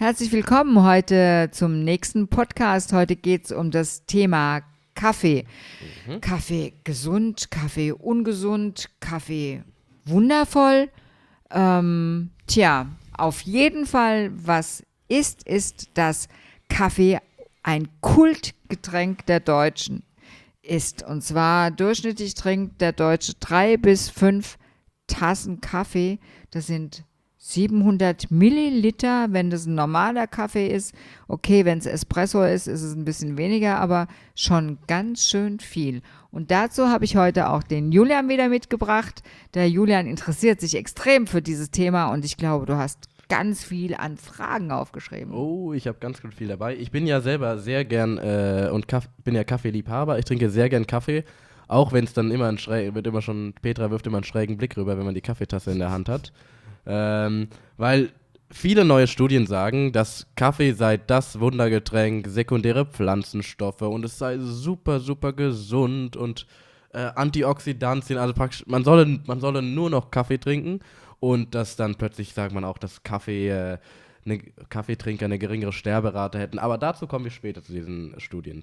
Herzlich willkommen heute zum nächsten Podcast. Heute geht es um das Thema Kaffee. Kaffee gesund, Kaffee ungesund, Kaffee wundervoll. Auf jeden Fall, was ist, dass Kaffee ein Kultgetränk der Deutschen ist. Und zwar durchschnittlich trinkt der Deutsche 3 bis 5 Tassen Kaffee. Das sind 700 Milliliter, wenn das ein normaler Kaffee ist. Okay, wenn es Espresso ist, ist es ein bisschen weniger, aber schon ganz schön viel. Und dazu habe ich heute auch den Julian wieder mitgebracht. Der Julian interessiert sich extrem für dieses Thema und ich glaube, du hast ganz viel an Fragen aufgeschrieben. Oh, ich habe ganz viel dabei. Ich bin ja selber sehr gern bin ja Kaffeeliebhaber. Ich trinke sehr gern Kaffee, auch wenn es dann Petra wirft immer einen schrägen Blick rüber, wenn man die Kaffeetasse in der Hand hat. Weil viele neue Studien sagen, dass Kaffee sei das Wundergetränk, sekundäre Pflanzenstoffe und es sei super, super gesund und Antioxidantien, also praktisch, man solle nur noch Kaffee trinken und dass dann plötzlich, sagt man auch, dass Kaffeetrinker eine geringere Sterberate hätten. Aber dazu kommen wir später zu diesen Studien.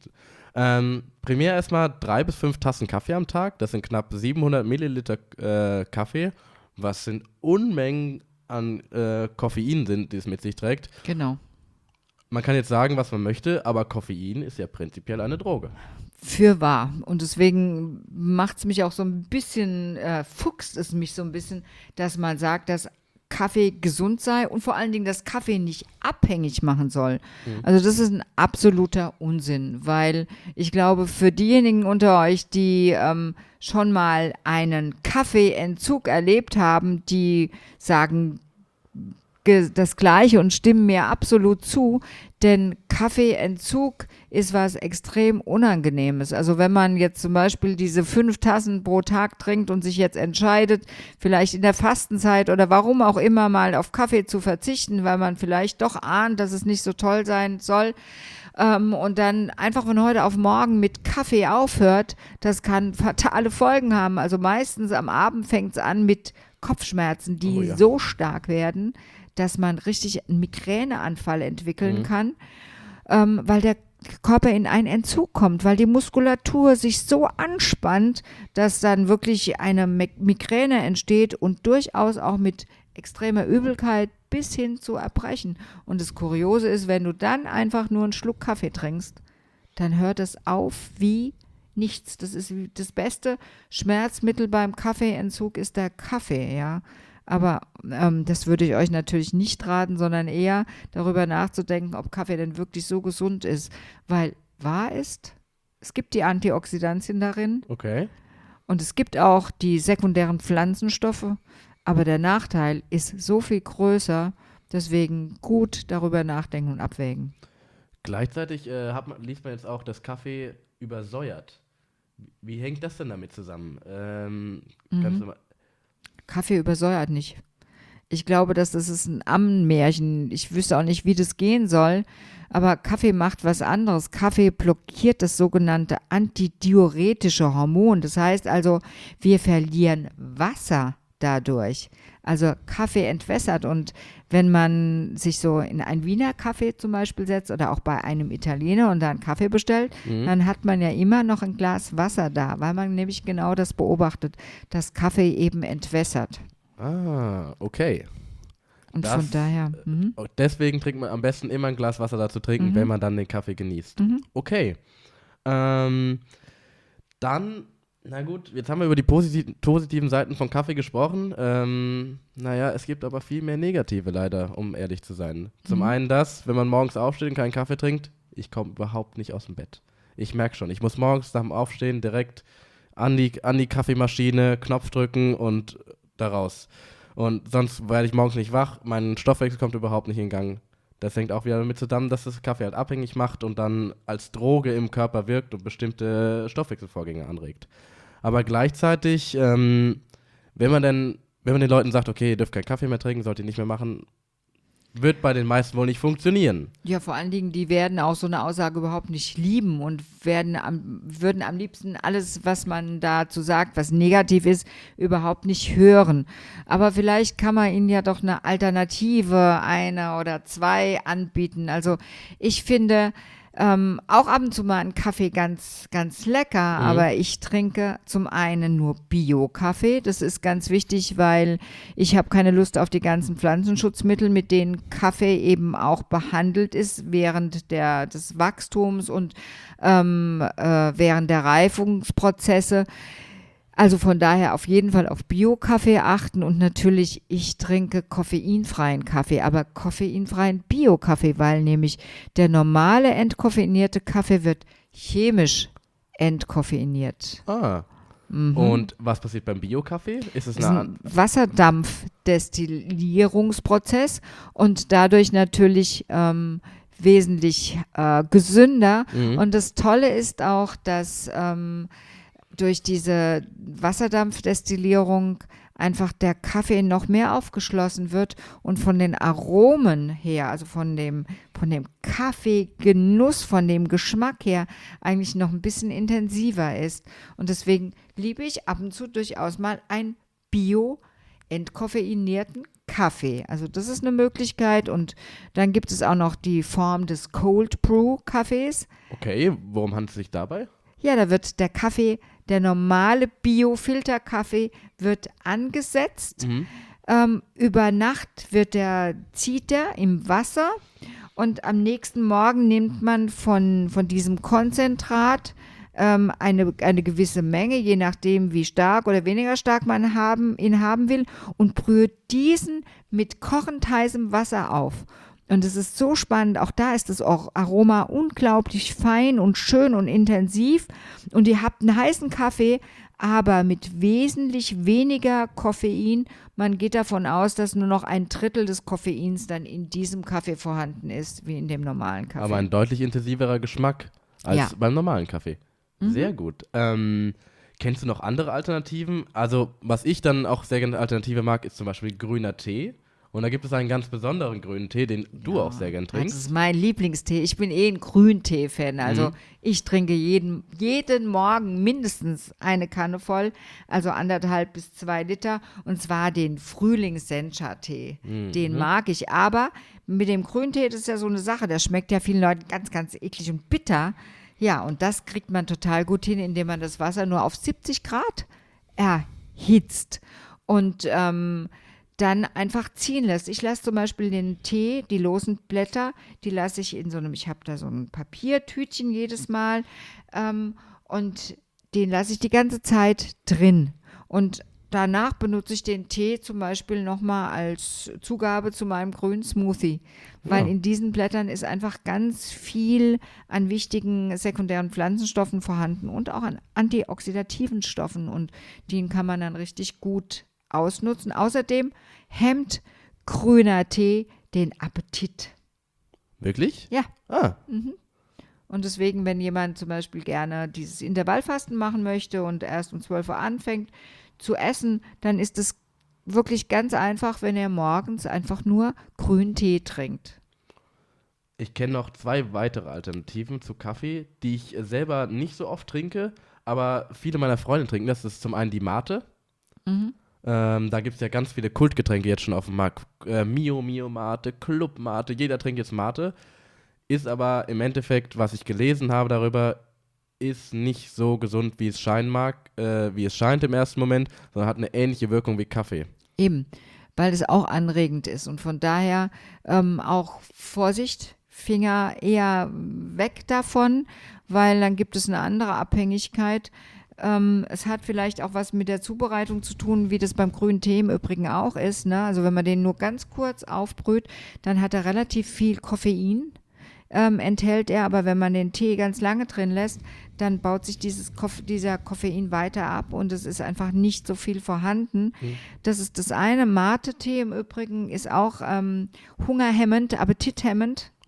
Primär erstmal 3 bis 5 Tassen Kaffee am Tag, das sind knapp 700 Milliliter Kaffee. Was sind Unmengen an Koffein die es mit sich trägt. Genau. Man kann jetzt sagen, was man möchte, aber Koffein ist ja prinzipiell eine Droge. Fürwahr. Und deswegen macht es mich auch so ein bisschen, fuchst es mich so ein bisschen, dass man sagt, dass Kaffee gesund sei und vor allen Dingen, dass Kaffee nicht abhängig machen soll. Also das ist ein absoluter Unsinn, weil ich glaube, für diejenigen unter euch, die schon mal einen Kaffeeentzug erlebt haben, die sagen das Gleiche und stimmen mir absolut zu, denn Kaffeeentzug ist was extrem Unangenehmes. Also wenn man jetzt zum Beispiel diese 5 Tassen pro Tag trinkt und sich jetzt entscheidet, vielleicht in der Fastenzeit oder warum auch immer mal auf Kaffee zu verzichten, weil man vielleicht doch ahnt, dass es nicht so toll sein soll, und dann einfach von heute auf morgen mit Kaffee aufhört, das kann fatale Folgen haben. Also meistens am Abend fängt es an mit Kopfschmerzen, die so stark werden, dass man richtig einen Migräneanfall entwickeln kann, weil der Körper in einen Entzug kommt, weil die Muskulatur sich so anspannt, dass dann wirklich eine Migräne entsteht und durchaus auch mit extremer Übelkeit bis hin zu Erbrechen. Und das Kuriose ist, wenn du dann einfach nur einen Schluck Kaffee trinkst, dann hört es auf wie nichts. Das ist das beste Schmerzmittel beim Kaffeeentzug ist der Kaffee, ja. Aber das würde ich euch natürlich nicht raten, sondern eher darüber nachzudenken, ob Kaffee denn wirklich so gesund ist. Weil wahr ist, es gibt die Antioxidantien darin. Okay. Und es gibt auch die sekundären Pflanzenstoffe. Aber der Nachteil ist so viel größer, deswegen gut darüber nachdenken und abwägen. Gleichzeitig liest man jetzt auch, dass Kaffee übersäuert. Wie hängt das denn damit zusammen? Kaffee übersäuert nicht. Ich glaube, das ist ein Ammenmärchen. Ich wüsste auch nicht, wie das gehen soll. Aber Kaffee macht was anderes. Kaffee blockiert das sogenannte antidiuretische Hormon. Das heißt also, wir verlieren Wasser dadurch. Also Kaffee entwässert und wenn man sich so in einen Wiener Kaffee zum Beispiel setzt oder auch bei einem Italiener und da einen Kaffee bestellt, dann hat man ja immer noch ein Glas Wasser da, weil man nämlich genau das beobachtet, dass Kaffee eben entwässert. Ah, okay. Und von daher. Deswegen trinkt man am besten immer ein Glas Wasser dazu trinken, wenn man dann den Kaffee genießt. Okay. Dann, na gut, jetzt haben wir über die positiven Seiten von Kaffee gesprochen. Es gibt aber viel mehr negative leider, um ehrlich zu sein. Zum einen das, wenn man morgens aufsteht und keinen Kaffee trinkt, ich komme überhaupt nicht aus dem Bett. Ich merke schon, ich muss morgens nach dem Aufstehen direkt an die Kaffeemaschine, Knopf drücken und da raus. Und sonst werde ich morgens nicht wach, mein Stoffwechsel kommt überhaupt nicht in Gang. Das hängt auch wieder damit zusammen, dass das Kaffee halt abhängig macht und dann als Droge im Körper wirkt und bestimmte Stoffwechselvorgänge anregt. Aber gleichzeitig, wenn man den Leuten sagt, okay, ihr dürft keinen Kaffee mehr trinken, sollt ihr nicht mehr machen, wird bei den meisten wohl nicht funktionieren. Ja, vor allen Dingen, die werden auch so eine Aussage überhaupt nicht lieben und würden am liebsten alles, was man dazu sagt, was negativ ist, überhaupt nicht hören. Aber vielleicht kann man ihnen ja doch eine Alternative, eine oder zwei anbieten. Also ich finde auch ab und zu mal einen Kaffee ganz, ganz lecker, aber ich trinke zum einen nur Bio-Kaffee. Das ist ganz wichtig, weil ich habe keine Lust auf die ganzen Pflanzenschutzmittel, mit denen Kaffee eben auch behandelt ist während des Wachstums und während der Reifungsprozesse. Also von daher auf jeden Fall auf Bio-Kaffee achten und natürlich, ich trinke koffeinfreien Kaffee, aber koffeinfreien Bio-Kaffee, weil nämlich der normale entkoffeinierte Kaffee wird chemisch entkoffeiniert. Und was passiert beim Bio-Kaffee? Ist es Das ist ein Wasserdampfdestillierungsprozess und dadurch natürlich wesentlich gesünder. Und das Tolle ist auch, dass durch diese Wasserdampfdestillierung einfach der Kaffee noch mehr aufgeschlossen wird und von den Aromen her, also von dem Kaffeegenuss, von dem Geschmack her eigentlich noch ein bisschen intensiver ist. Und deswegen liebe ich ab und zu durchaus mal einen bio-entkoffeinierten Kaffee. Also das ist eine Möglichkeit und dann gibt es auch noch die Form des Cold Brew Kaffees. Okay, worum handelt es sich dabei? Ja, da wird der normale Bio-Filterkaffee wird angesetzt. Über Nacht zieht der im Wasser und am nächsten Morgen nimmt man von diesem Konzentrat eine gewisse Menge, je nachdem wie stark oder weniger stark man ihn haben will und brüht diesen mit kochend heißem Wasser auf. Und es ist so spannend, auch da ist das Aroma unglaublich fein und schön und intensiv. Und ihr habt einen heißen Kaffee, aber mit wesentlich weniger Koffein. Man geht davon aus, dass nur noch 1/3 des Koffeins dann in diesem Kaffee vorhanden ist, wie in dem normalen Kaffee. Aber ein deutlich intensiverer Geschmack als beim normalen Kaffee. Sehr gut. Kennst du noch andere Alternativen? Also, was ich dann auch sehr gerne Alternative mag, ist zum Beispiel grüner Tee. Und da gibt es einen ganz besonderen grünen Tee, den du auch sehr gern trinkst. Das ist mein Lieblingstee. Ich bin ein Grüntee-Fan. Also ich trinke jeden Morgen mindestens eine Kanne voll, also 1,5 bis 2 Liter. Und zwar den Frühlings-Sencha-Tee. Den mag ich. Aber mit dem Grüntee, das ist ja so eine Sache, der schmeckt ja vielen Leuten ganz, ganz eklig und bitter. Ja, und das kriegt man total gut hin, indem man das Wasser nur auf 70 Grad erhitzt. Und dann einfach ziehen lässt. Ich lasse zum Beispiel den Tee, die losen Blätter, die lasse ich ich habe da so ein Papiertütchen jedes Mal und den lasse ich die ganze Zeit drin. Und danach benutze ich den Tee zum Beispiel nochmal als Zugabe zu meinem grünen Smoothie, weil in diesen Blättern ist einfach ganz viel an wichtigen sekundären Pflanzenstoffen vorhanden und auch an antioxidativen Stoffen und den kann man dann richtig gut ausnutzen. Außerdem hemmt grüner Tee den Appetit. Wirklich? Ja. Ah. Und deswegen, wenn jemand zum Beispiel gerne dieses Intervallfasten machen möchte und erst um 12 Uhr anfängt zu essen, dann ist es wirklich ganz einfach, wenn er morgens einfach nur grünen Tee trinkt. Ich kenne noch 2 weitere Alternativen zu Kaffee, die ich selber nicht so oft trinke, aber viele meiner Freunde trinken. Das ist zum einen die Mate. Da gibt es ja ganz viele Kultgetränke jetzt schon auf dem Markt. Mio Mate, Club Mate, jeder trinkt jetzt Mate. Ist aber im Endeffekt, was ich gelesen habe darüber, ist nicht so gesund, wie es scheint im ersten Moment, sondern hat eine ähnliche Wirkung wie Kaffee. Eben, weil es auch anregend ist und von daher auch Vorsicht, Finger eher weg davon, weil dann gibt es eine andere Abhängigkeit. Es hat vielleicht auch was mit der Zubereitung zu tun, wie das beim grünen Tee im Übrigen auch ist. Ne? Also wenn man den nur ganz kurz aufbrüht, dann hat er relativ viel Koffein, enthält er. Aber wenn man den Tee ganz lange drin lässt, dann baut sich dieser Koffein weiter ab und es ist einfach nicht so viel vorhanden. Das ist das eine. Mate-Tee im Übrigen ist auch hungerhemmend, appetithemmend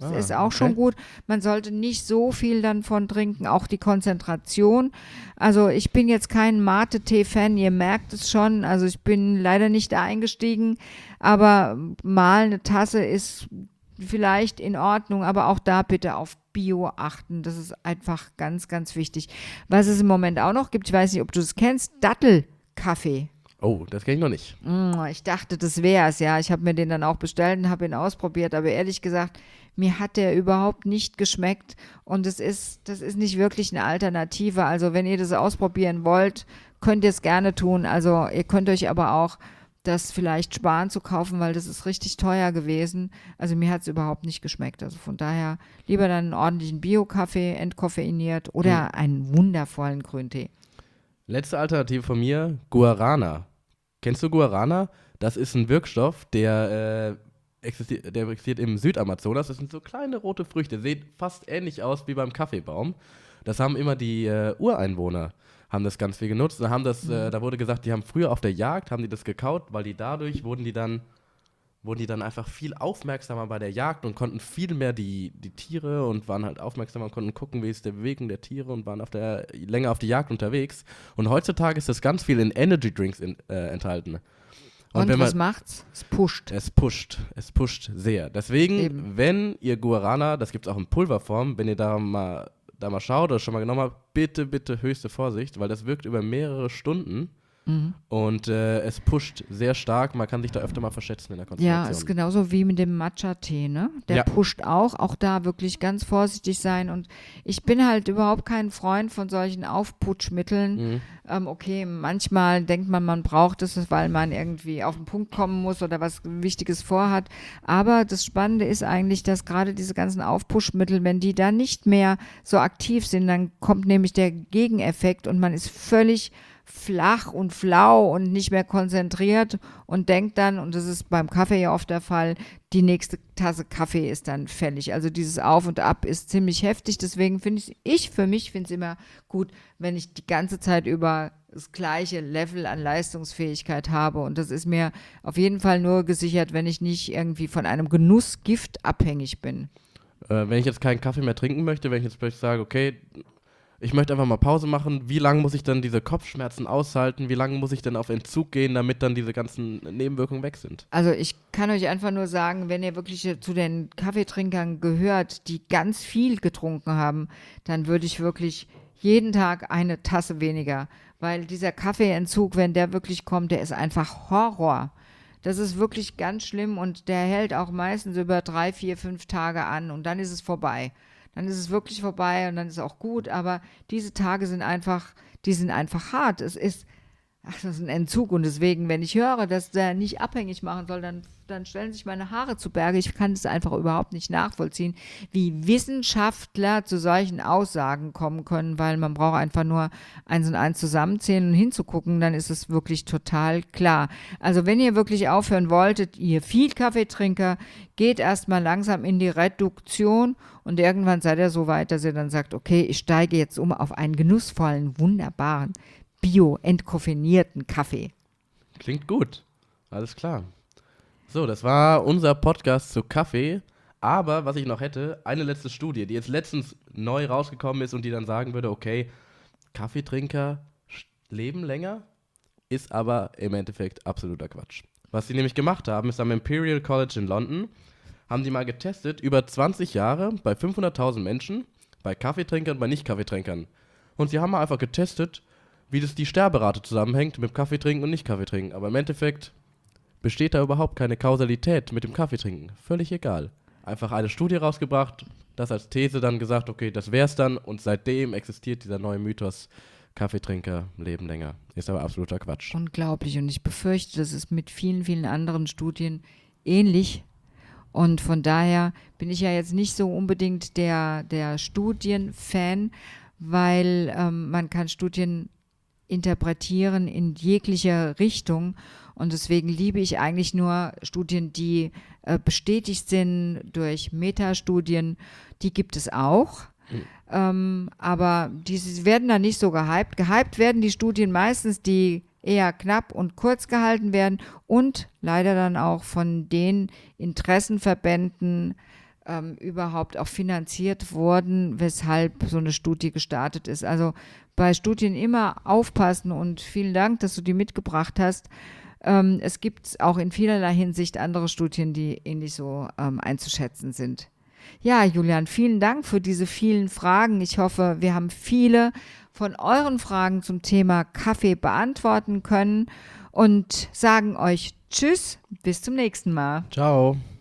Das ist auch schon gut. Man sollte nicht so viel dann von trinken, auch die Konzentration. Also ich bin jetzt kein Mate-Tee-Fan, ihr merkt es schon. Also ich bin leider nicht da eingestiegen, aber mal eine Tasse ist vielleicht in Ordnung, aber auch da bitte auf Bio achten. Das ist einfach ganz, ganz wichtig. Was es im Moment auch noch gibt, ich weiß nicht, ob du es kennst, Dattelkaffee. Oh, das kenne ich noch nicht. Ich dachte, das wäre es, ja. Ich habe mir den dann auch bestellt und habe ihn ausprobiert, aber ehrlich gesagt, mir hat der überhaupt nicht geschmeckt und das ist nicht wirklich eine Alternative. Also wenn ihr das ausprobieren wollt, könnt ihr es gerne tun. Also ihr könnt euch aber auch das vielleicht sparen zu kaufen, weil das ist richtig teuer gewesen. Also mir hat es überhaupt nicht geschmeckt. Also von daher lieber dann einen ordentlichen Bio-Kaffee, entkoffeiniert oder einen wundervollen Grüntee. Letzte Alternative von mir, Guarana. Kennst du Guarana? Das ist ein Wirkstoff, der existiert im Südamazonas. Das sind so kleine rote Früchte, sieht fast ähnlich aus wie beim Kaffeebaum. Das haben immer die Ureinwohner, haben das ganz viel genutzt. Und haben das, da wurde gesagt, die haben früher auf der Jagd, haben die das gekaut, weil die dadurch wurden die dann einfach viel aufmerksamer bei der Jagd und konnten viel mehr die Tiere und waren halt aufmerksamer und konnten gucken, wie ist die Bewegung der Tiere und waren länger auf die Jagd unterwegs. Und heutzutage ist das ganz viel in Energy Drinks enthalten. Und was macht's? Es pusht. Es pusht sehr. Deswegen, wenn ihr Guarana, das gibt es auch in Pulverform, wenn ihr da mal schaut oder schon mal genommen habt, bitte, bitte höchste Vorsicht, weil das wirkt über mehrere Stunden. Und es pusht sehr stark. Man kann sich da öfter mal verschätzen in der Konzentration. Ja, ist genauso wie mit dem Matcha-Tee, ne? Der pusht auch da wirklich ganz vorsichtig sein. Und ich bin halt überhaupt kein Freund von solchen Aufputschmitteln. Okay, manchmal denkt man braucht es, weil man irgendwie auf den Punkt kommen muss oder was Wichtiges vorhat. Aber das Spannende ist eigentlich, dass gerade diese ganzen Aufpushmittel, wenn die da nicht mehr so aktiv sind, dann kommt nämlich der Gegeneffekt und man ist völlig flach und flau und nicht mehr konzentriert und denkt dann, und das ist beim Kaffee ja oft der Fall, die nächste Tasse Kaffee ist dann fällig. Also dieses Auf und Ab ist ziemlich heftig, deswegen finde ich für mich finde es immer gut, wenn ich die ganze Zeit über das gleiche Level an Leistungsfähigkeit habe und das ist mir auf jeden Fall nur gesichert, wenn ich nicht irgendwie von einem Genussgift abhängig bin. Wenn ich jetzt keinen Kaffee mehr trinken möchte, wenn ich jetzt plötzlich sage, okay, ich möchte einfach mal Pause machen. Wie lange muss ich dann diese Kopfschmerzen aushalten? Wie lange muss ich denn auf Entzug gehen, damit dann diese ganzen Nebenwirkungen weg sind? Also ich kann euch einfach nur sagen, wenn ihr wirklich zu den Kaffeetrinkern gehört, die ganz viel getrunken haben, dann würde ich wirklich jeden Tag eine Tasse weniger. Weil dieser Kaffeeentzug, wenn der wirklich kommt, der ist einfach Horror. Das ist wirklich ganz schlimm und der hält auch meistens über 3, 4, 5 Tage an und dann ist es vorbei. Dann ist es wirklich vorbei und dann ist es auch gut, aber diese Tage sind einfach hart. Das ist ein Entzug und deswegen, wenn ich höre, dass der nicht abhängig machen soll, dann stellen sich meine Haare zu Berge. Ich kann es einfach überhaupt nicht nachvollziehen, wie Wissenschaftler zu solchen Aussagen kommen können, weil man braucht einfach nur 1 und 1 zusammenzählen und hinzugucken, dann ist es wirklich total klar. Also wenn ihr wirklich aufhören wolltet, ihr viel Kaffeetrinker, geht erstmal langsam in die Reduktion und irgendwann seid ihr so weit, dass ihr dann sagt, okay, ich steige jetzt um auf einen genussvollen, wunderbaren, bio-entkoffinierten Kaffee. Klingt gut. Alles klar. So, das war unser Podcast zu Kaffee. Aber was ich noch hätte, eine letzte Studie, die jetzt letztens neu rausgekommen ist und die dann sagen würde, okay, Kaffeetrinker leben länger, ist aber im Endeffekt absoluter Quatsch. Was sie nämlich gemacht haben, ist am Imperial College in London, haben die mal getestet, über 20 Jahre bei 500.000 Menschen, bei Kaffeetrinkern und bei Nicht-Kaffeetrinkern. Und sie haben mal einfach getestet, wie das die Sterberate zusammenhängt mit Kaffeetrinken und Nicht-Kaffeetrinken. Aber im Endeffekt besteht da überhaupt keine Kausalität mit dem Kaffeetrinken. Völlig egal. Einfach eine Studie rausgebracht, das als These dann gesagt, okay, das wär's dann. Und seitdem existiert dieser neue Mythos, Kaffeetrinker leben länger. Ist aber absoluter Quatsch. Unglaublich. Und ich befürchte, das ist mit vielen, vielen anderen Studien ähnlich. Und von daher bin ich ja jetzt nicht so unbedingt der Studienfan, weil man kann Studien interpretieren in jeglicher Richtung und deswegen liebe ich eigentlich nur Studien, die bestätigt sind durch Metastudien, die gibt es auch, aber die werden da nicht so gehypt. Gehypt werden die Studien meistens, die eher knapp und kurz gehalten werden und leider dann auch von den Interessenverbänden überhaupt auch finanziert wurden, weshalb so eine Studie gestartet ist. Also bei Studien immer aufpassen und vielen Dank, dass du die mitgebracht hast. Es gibt auch in vielerlei Hinsicht andere Studien, die ähnlich so einzuschätzen sind. Ja, Julian, vielen Dank für diese vielen Fragen. Ich hoffe, wir haben viele von euren Fragen zum Thema Kaffee beantworten können und sagen euch Tschüss, bis zum nächsten Mal. Ciao.